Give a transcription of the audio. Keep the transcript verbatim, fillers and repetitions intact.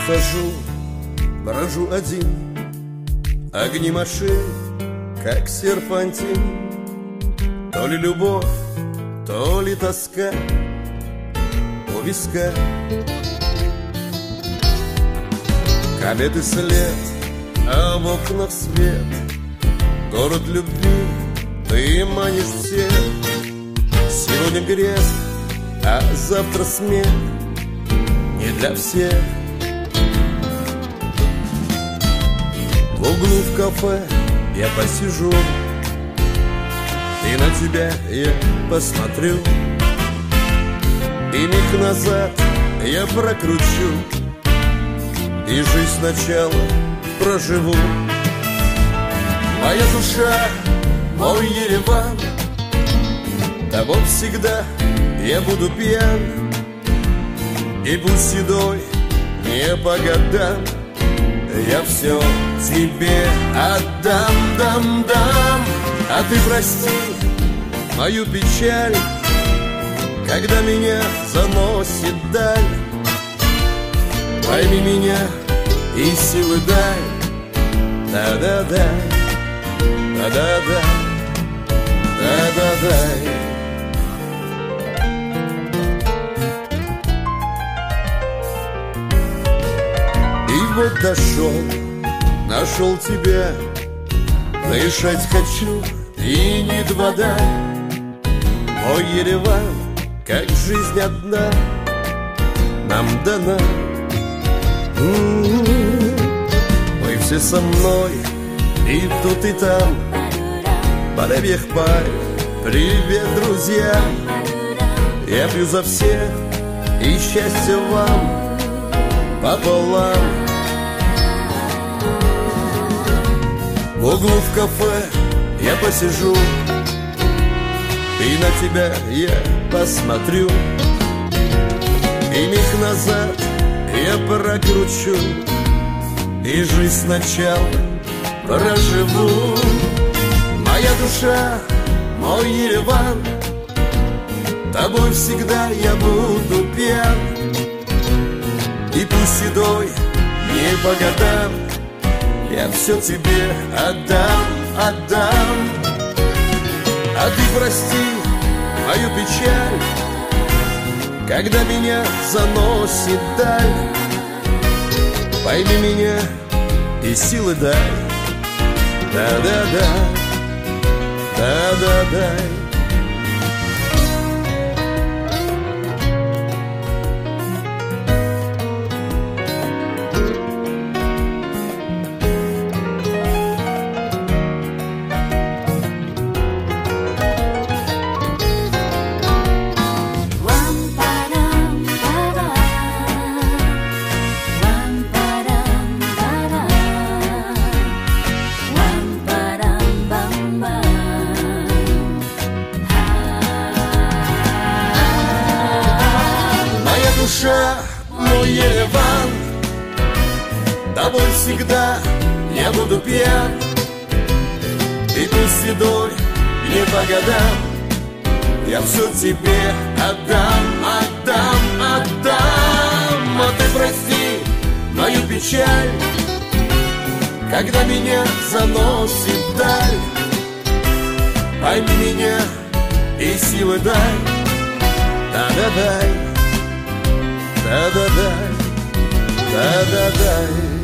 хожу, брожу один, огни машин, как серпантин. То ли любовь, то ли тоска у виска. Кометы след, а в окнах свет. Город любви, ты манишь всех. Сегодня грех, а завтра смех. Не для всех. В углу в кафе я посижу, и на тебя я посмотрю, и миг назад я прокручу, и жизнь сначала проживу. Моя душа, мой Ереван, тобой всегда я буду пьян, и пусть седой не по годам, я все тебе отдам, дам, дам. А ты прости мою печаль, когда меня заносит даль. Пойми меня и силы дай, да-да-да, да-да-да, да-да-дай. И вот дошел, нашел тебя, дышать хочу и нет вода. Мой Ереван, как жизнь одна нам дана. М-м-м. Мы все со мной, и тут, и там. Привет, пай, привет, друзья. Я пью за всех, и счастье вам пополам. В углу в кафе я посижу, и на тебя я посмотрю, и миг назад я прокручу, и жизнь сначала проживу. Моя душа, мой Ереван, тобой всегда я буду пьян, и пусть седой не по годам, я все тебе отдам, отдам. А ты прости мою печаль, когда меня заносит даль. Пойми меня и силы дай, да-да-да, да-да-дай. Душа, мой Ереван, тобой всегда я буду пьян, и пусть седой не по годам, я все тебе отдам, отдам, отдам. А ты прости мою печаль, когда меня заносит даль. Пойми меня и силы дай, да-да-дай, да-да-дай, да-да-дай.